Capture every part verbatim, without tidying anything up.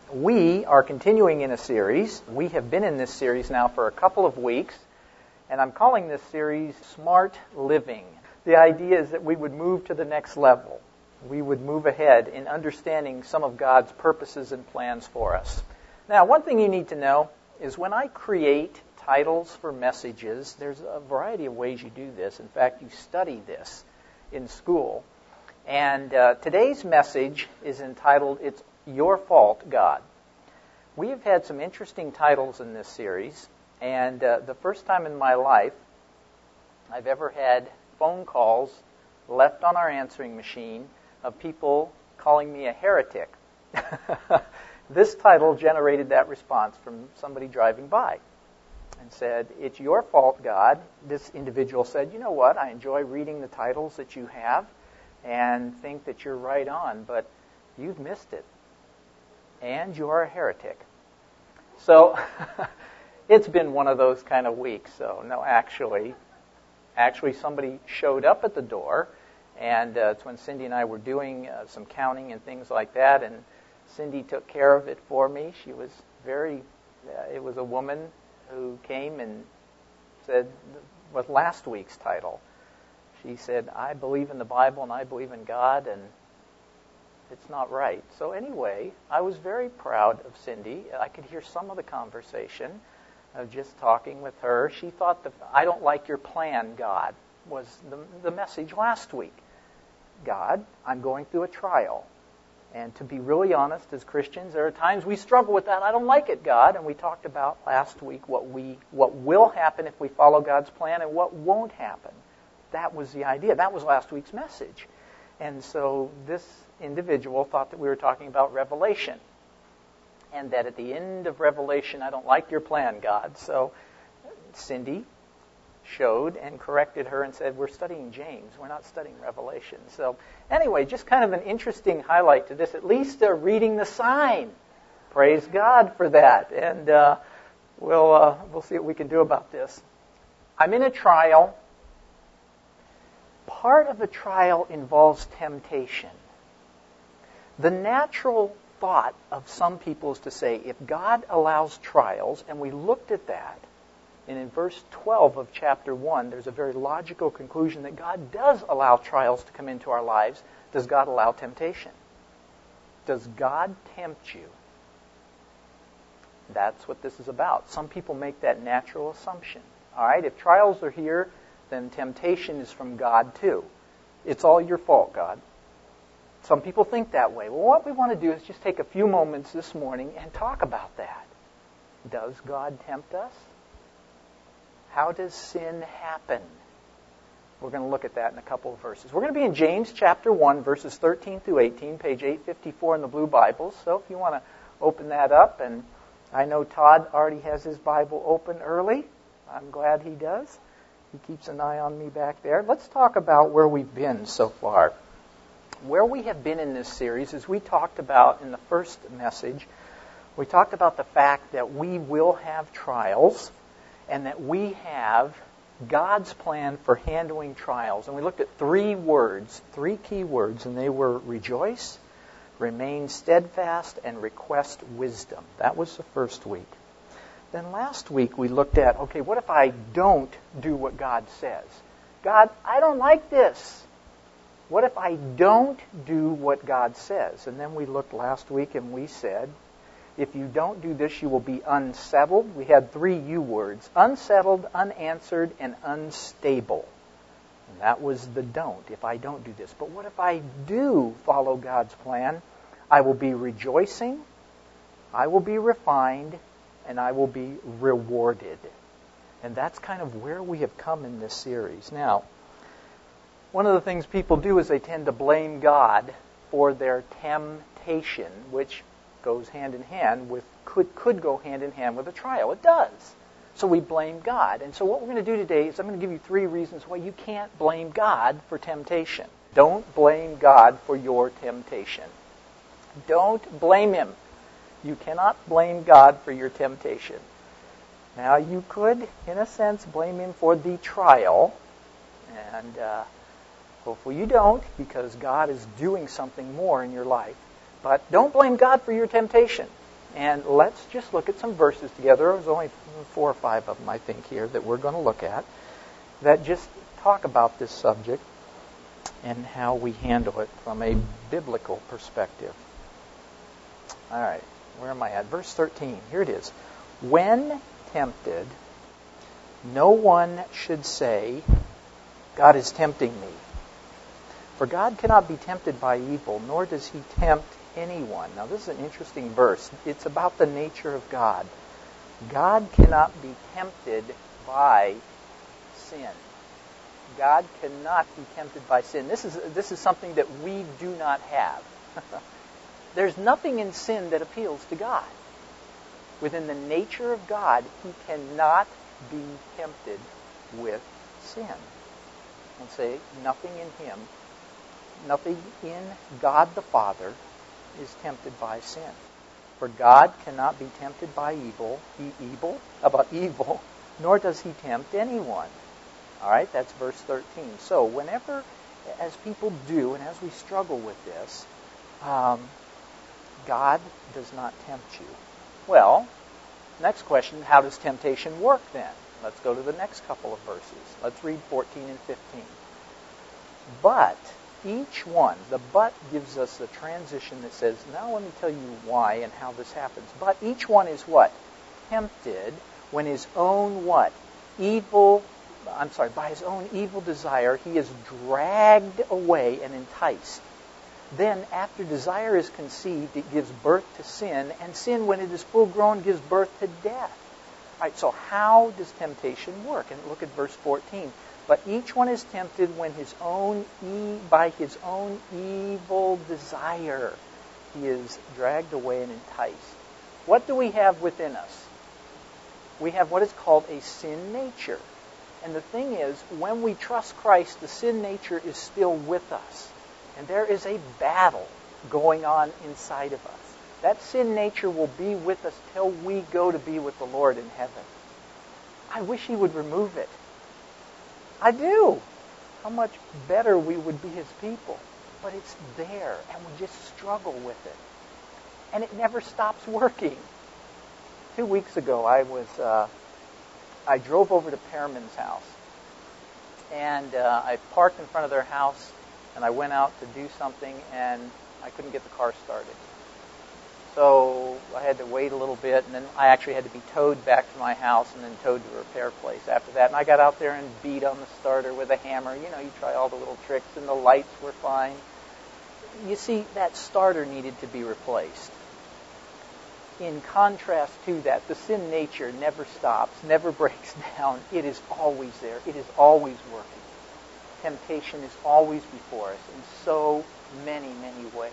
We are continuing in a series. We have been in this series now for a couple of weeks, and I'm calling this series Smart Living. The idea is that we would move to the next level. We would move ahead in understanding some of God's purposes and plans for us. Now, one thing you need to know is when I create titles for messages, there's a variety of ways you do this. In fact, you study this in school. And uh, today's message is entitled, It's Your Fault, God. We have had some interesting titles in this series, and uh, the first time in my life I've ever had phone calls left on our answering machine of people calling me a heretic. This title generated that response from somebody driving by and said, "It's your fault, God." This individual said, "You know what, I enjoy reading the titles that you have and think that you're right on, but you've missed it. And you're a heretic." So it's been one of those kind of weeks. So no, actually, actually somebody showed up at the door, and uh, it's when Cindy and I were doing uh, some counting and things like that, and Cindy took care of it for me. She was very, uh, it was a woman who came and said, with last week's title, she said, "I believe in the Bible and I believe in God, and it's not right." So anyway, I was very proud of Cindy. I could hear some of the conversation of just talking with her. She thought that "I don't like your plan, God," was the, the message last week. God, I'm going through a trial. And to be really honest, as Christians, there are times we struggle with that. I don't like it, God. And we talked about last week what we what will happen if we follow God's plan and what won't happen. That was the idea. That was last week's message. And so this individual thought that we were talking about Revelation. And that at the end of Revelation, I don't like your plan, God. So Cindy showed and corrected her and said, "We're studying James. We're not studying Revelation." So anyway, just kind of an interesting highlight to this. At least they're reading the sign. Praise God for that. And uh, we'll uh, we'll see what we can do about this. I'm in a trial. Part of the trial involves temptation. The natural thought of some people is to say, if God allows trials, and we looked at that, and in verse twelve of chapter one, there's a very logical conclusion that God does allow trials to come into our lives. Does God allow temptation? Does God tempt you? That's what this is about. Some people make that natural assumption. All right, if trials are here, then temptation is from God too. It's all your fault, God. Some people think that way. Well, what we want to do is just take a few moments this morning and talk about that. Does God tempt us? How does sin happen? We're going to look at that in a couple of verses. We're going to be in James chapter one, verses thirteen through eighteen, page eight fifty-four in the Blue Bibles. So if you want to open that up, and I know Todd already has his Bible open early. I'm glad he does. He keeps an eye on me back there. Let's talk about where we've been so far. Where we have been in this series, as we talked about in the first message, we talked about the fact that we will have trials and that we have God's plan for handling trials. And we looked at three words, three key words, and they were rejoice, remain steadfast, and request wisdom. That was the first week. Then last week we looked at, okay, what if I don't do what God says? God, I don't like this. What if I don't do what God says? And then we looked last week and we said, if you don't do this, you will be unsettled. We had three U words, unsettled, unanswered, and unstable. And that was the don't, if I don't do this. But what if I do follow God's plan? I will be rejoicing, I will be refined, and I will be rewarded. And that's kind of where we have come in this series. Now, one of the things people do is they tend to blame God for their temptation, which goes hand in hand with, could, could go hand in hand with a trial. It does. So we blame God. And so what we're going to do today is I'm going to give you three reasons why you can't blame God for temptation. Don't blame God for your temptation. Don't blame Him. You cannot blame God for your temptation. Now, you could, in a sense, blame Him for the trial. And uh, hopefully you don't, because God is doing something more in your life. But don't blame God for your temptation. And let's just look at some verses together. There's only four or five of them, I think, here that we're going to look at that just talk about this subject and how we handle it from a biblical perspective. All right, where am I at? Verse thirteen. Here it is. When tempted, no one should say, God is tempting me. For God cannot be tempted by evil, nor does he tempt anyone. Now, this is an interesting verse. It's about the nature of God. God cannot be tempted by sin. God cannot be tempted by sin. This is this is something that we do not have. There's nothing in sin that appeals to God. Within the nature of God, he cannot be tempted with sin. And say, nothing in him, nothing in God the Father is tempted by sin. For God cannot be tempted by evil, e- evil, about evil, nor does he tempt anyone. All right, that's verse thirteen. So whenever, as people do, and as we struggle with this, um, God does not tempt you. Well, next question, how does temptation work then? Let's go to the next couple of verses. Let's read fourteen and fifteen. But each one, the but gives us the transition that says, now let me tell you why and how this happens. But each one is what? Tempted when his own what? Evil, I'm sorry, by his own evil desire, he is dragged away and enticed. Then, after desire is conceived, it gives birth to sin, and sin, when it is full grown, gives birth to death. All right, so how does temptation work? And look at verse fourteen. But each one is tempted when his own e- by his own evil desire he is dragged away and enticed. What do we have within us? We have what is called a sin nature. And the thing is, when we trust Christ, the sin nature is still with us. And there is a battle going on inside of us. That sin nature will be with us till we go to be with the Lord in heaven. I wish he would remove it. I do. How much better we would be his people. But it's there, and we just struggle with it. And it never stops working. Two weeks ago, I was uh, I drove over to Pearman's house. And uh, I parked in front of their house, and I went out to do something, and I couldn't get the car started. So I had to wait a little bit, and then I actually had to be towed back to my house and then towed to a repair place after that. And I got out there and beat on the starter with a hammer. You know, you try all the little tricks, and the lights were fine. You see, that starter needed to be replaced. In contrast to that, the sin nature never stops, never breaks down. It is always there. It is always working. Temptation is always before us in so many, many ways.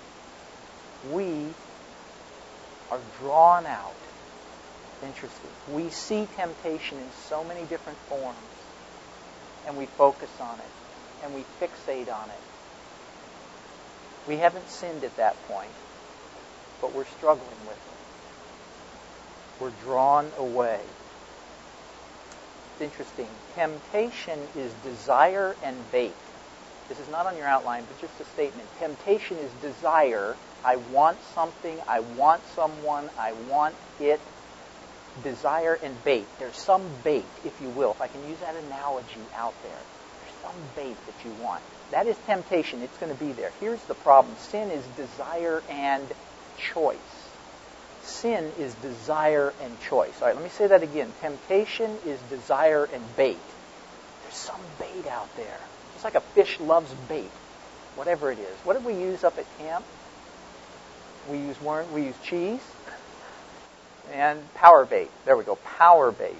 We are drawn out. Interesting. We see temptation in so many different forms, and we focus on it, and we fixate on it. We haven't sinned at that point, but we're struggling with it. We're drawn away. It's interesting. Temptation is desire and bait. This is not on your outline, but just a statement. Temptation is desire. I want something. I want someone. I want it. Desire and bait. There's some bait, if you will, if I can use that analogy out there. There's some bait that you want. That is temptation. It's going to be there. Here's the problem. Sin is desire and choice. Sin is desire and choice. All right, let me say that again. Temptation is desire and bait. There's some bait out there. Just like a fish loves bait, whatever it is. What did we use up at camp? We use worm, we use cheese and power bait. There we go, power bait.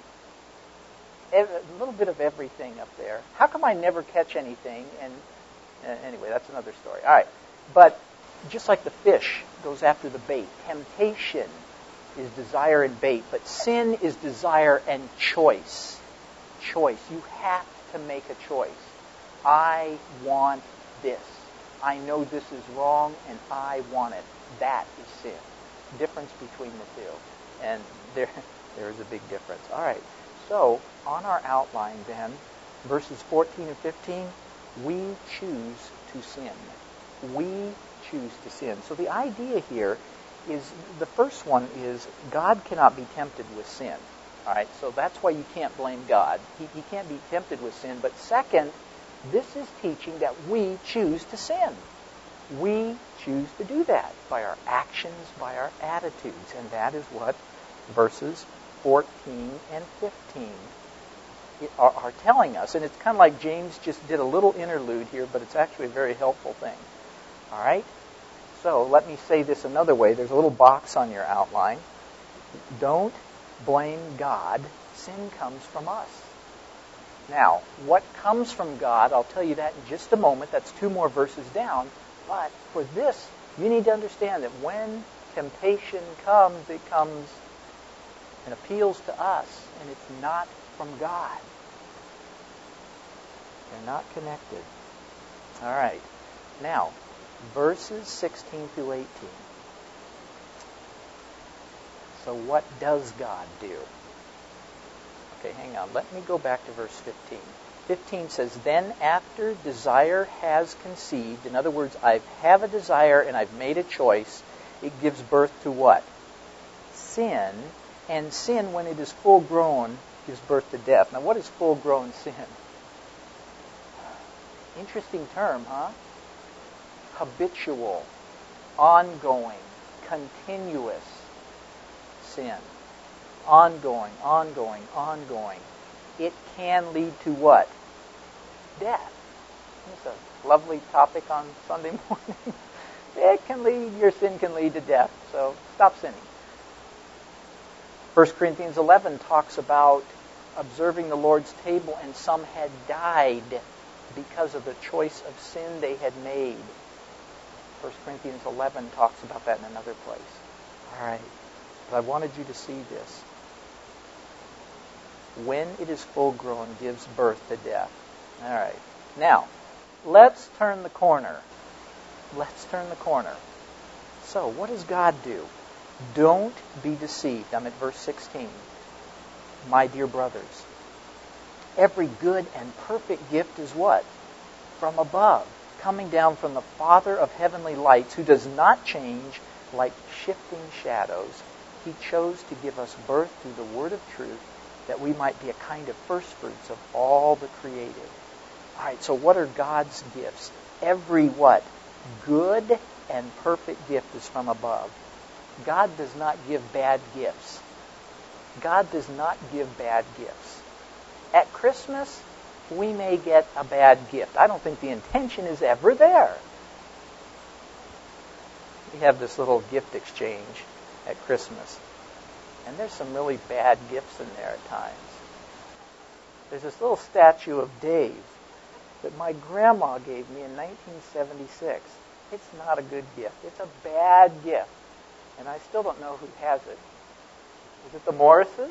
A little bit of everything up there. How come I never catch anything? And uh, anyway, that's another story. All right, but just like the fish goes after the bait, temptation is desire and bait, but sin is desire and choice. Choice. You have to make a choice. I want this. I know this is wrong, and I want it. That is sin. Difference between the two. And there, there is a big difference. All right. So, on our outline then, verses fourteen and fifteen, we choose to sin. We choose to sin. So the idea here is the first one is God cannot be tempted with sin. All right, so that's why you can't blame God. He, he can't be tempted with sin. But second, this is teaching that we choose to sin. We choose to do that by our actions, by our attitudes. And that is what verses fourteen and fifteen are, are telling us. And it's kind of like James just did a little interlude here, but it's actually a very helpful thing. All right? So let me say this another way. There's a little box on your outline. Don't blame God. Sin comes from us. Now, what comes from God, I'll tell you that in just a moment. That's two more verses down. But for this, you need to understand that when temptation comes, it comes and appeals to us, and it's not from God. They're not connected. All right. Now, verses sixteen through eighteen. So what does God do? Okay, hang on. Let me go back to verse fifteen. fifteen says, then after desire has conceived, in other words, I have a desire and I've made a choice, it gives birth to what? Sin. And sin, when it is full grown, gives birth to death. Now, what is full grown sin? Interesting term, huh? Habitual, ongoing, continuous sin. Ongoing, ongoing, ongoing. It can lead to what? Death. It's a lovely topic on Sunday morning. It can lead, your sin can lead to death. So stop sinning. First Corinthians eleven talks about observing the Lord's table, and some had died because of the choice of sin they had made. First Corinthians eleven talks about that in another place. All right. But I wanted you to see this. When it is full grown, gives birth to death. All right. Now, let's turn the corner. Let's turn the corner. So, what does God do? Don't be deceived. I'm at verse sixteen. My dear brothers, every good and perfect gift is what? From above, coming down from the Father of heavenly lights, who does not change like shifting shadows. He chose to give us birth through the word of truth, that we might be a kind of first fruits of all the created. All right, so what are God's gifts? Every what? Good and perfect gift is from above. God does not give bad gifts. God does not give bad gifts. At Christmas, we may get a bad gift. I don't think the intention is ever there. We have this little gift exchange at Christmas. And there's some really bad gifts in there at times. There's this little statue of Dave that my grandma gave me in nineteen seventy-six. It's not a good gift. It's a bad gift. And I still don't know who has it. Is it the Morrises?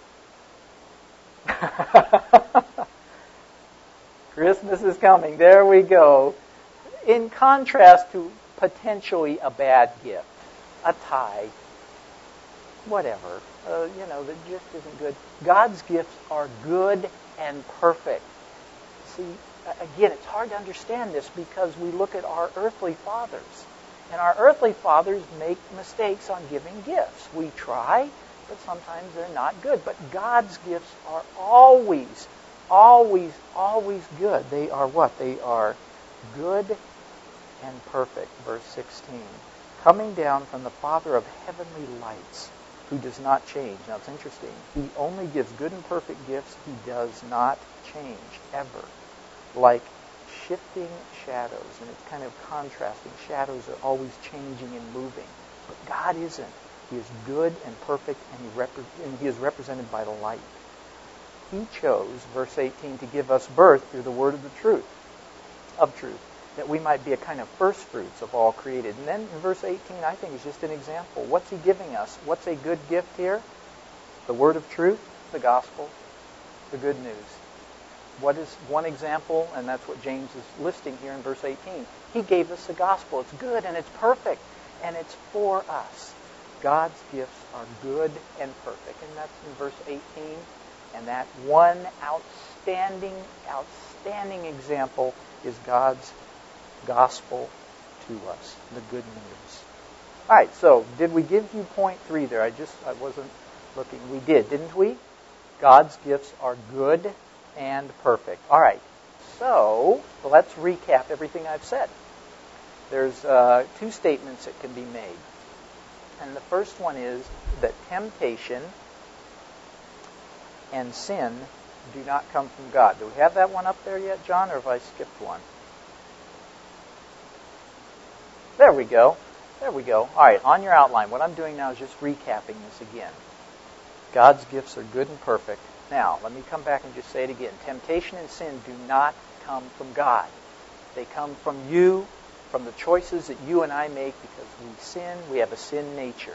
Christmas is coming. There we go. In contrast to potentially a bad gift, a tie, whatever, uh, you know, the gift isn't good. God's gifts are good and perfect. See, again, it's hard to understand this because we look at our earthly fathers. And our earthly fathers make mistakes on giving gifts. We try, but sometimes they're not good. But God's gifts are always, always, always good. They are what? They are good and perfect. Verse sixteen. Coming down from the Father of heavenly lights, who does not change. Now it's interesting. He only gives good and perfect gifts. He does not change, ever. Like shifting shadows, and it's kind of contrasting. Shadows are always changing and moving. But God isn't. He is good and perfect, and he, repre- and he is represented by the light. He chose, verse eighteen, to give us birth through the word of the truth, of truth, that we might be a kind of first fruits of all created. And then in verse eighteen, I think, is just an example. What's he giving us? What's a good gift here? The word of truth, the gospel, the good news. What is one example? And that's what James is listing here in verse eighteen. He gave us the gospel. It's good and it's perfect, and it's for us. God's gifts are good and perfect. And that's in verse eighteen. And that one outstanding, outstanding example is God's gospel to us, the good news. All right, so did we give you point three there? I just, I wasn't looking. We did, didn't we? God's gifts are good and perfect. All right, so let's recap everything I've said. There's uh, two statements that can be made. And the first one is that temptation and sin do not come from God. Do we have that one up there yet, John, or have I skipped one? There we go. There we go. All right, on your outline, what I'm doing now is just recapping this again. God's gifts are good and perfect. Now, let me come back and just say it again. Temptation and sin do not come from God. They come from you, from the choices that you and I make because we sin. We have a sin nature.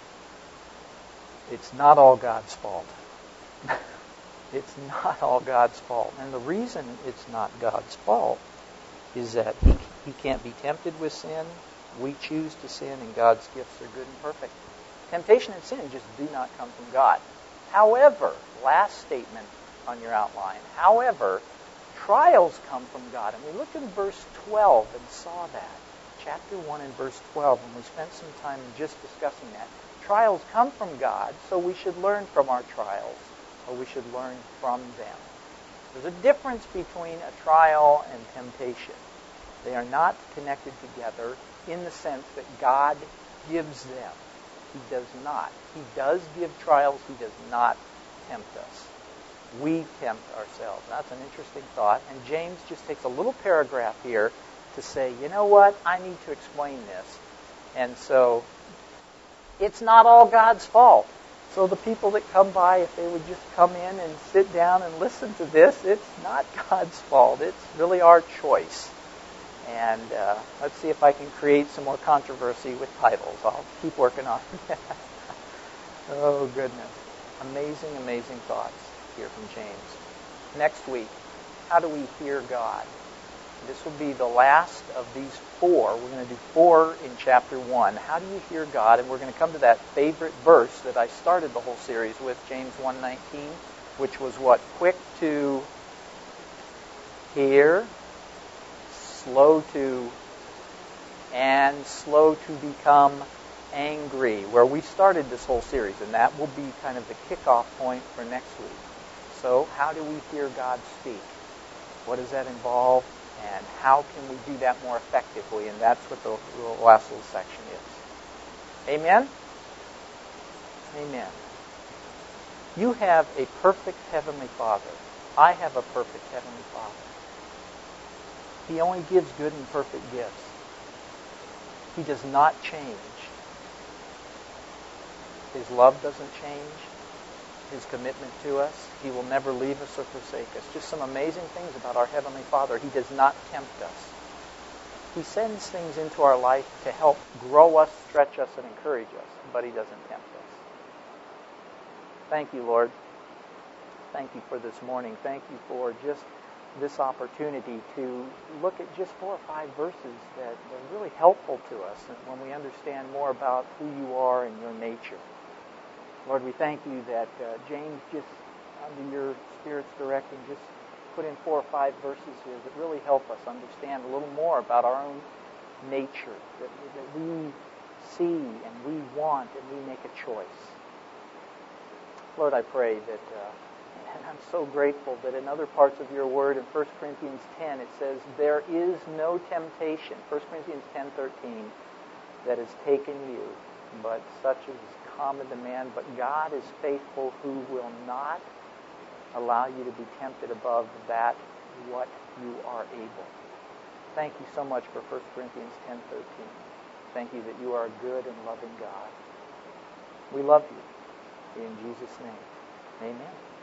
It's not all God's fault. It's not all God's fault. And the reason it's not God's fault is that He, he can't be tempted with sin. We choose to sin, and God's gifts are good and perfect. Temptation and sin just do not come from God. However, last statement on your outline, however, trials come from God. And we looked in verse twelve and saw that. Chapter one and verse twelve, and we spent some time just discussing that. Trials come from God, so we should learn from our trials, or we should learn from them. There's a difference between a trial and temptation. They are not connected together in the sense that God gives them. He does not. He does give trials. He does not tempt us. We tempt ourselves. That's an interesting thought. And James just takes a little paragraph here to say, you know what? I need to explain this. And so it's not all God's fault. So the people that come by, if they would just come in and sit down and listen to this, it's not God's fault. It's really our choice. And uh, let's see if I can create some more controversy with titles. I'll keep working on it. Oh, goodness. Amazing, amazing thoughts here from James. Next week, how do we hear God? This will be the last of these four. We're going to do four in chapter one. How do you hear God? And we're going to come to that favorite verse that I started the whole series with, James one nineteen, which was what? Quick to hear, slow to, and slow to become angry, where we started this whole series, and that will be kind of the kickoff point for next week. So, how do we hear God speak? What does that involve, and how can we do that more effectively? And that's what the, the last little section is. Amen? Amen. You have a perfect Heavenly Father. I have a perfect Heavenly Father. He only gives good and perfect gifts. He does not change. His love doesn't change. His commitment to us. He will never leave us or forsake us. Just some amazing things about our Heavenly Father. He does not tempt us. He sends things into our life to help grow us, stretch us, and encourage us, but He doesn't tempt us. Thank you, Lord. Thank you for this morning. Thank you for just this opportunity to look at just four or five verses that are really helpful to us when we understand more about who you are and your nature. Lord, we thank you that uh, James just, under your Spirit's directing, just put in four or five verses here that really help us understand a little more about our own nature, that, that we see and we want and we make a choice. Lord, I pray that, uh, and I'm so grateful that in other parts of your word, in First Corinthians ten, it says, there is no temptation, First Corinthians ten thirteen, that has taken you, but such is common to man. But God is faithful, who will not allow you to be tempted above that what you are able. Thank you so much for First Corinthians ten thirteen. Thank you that you are a good and loving God. We love you. In Jesus' name, amen.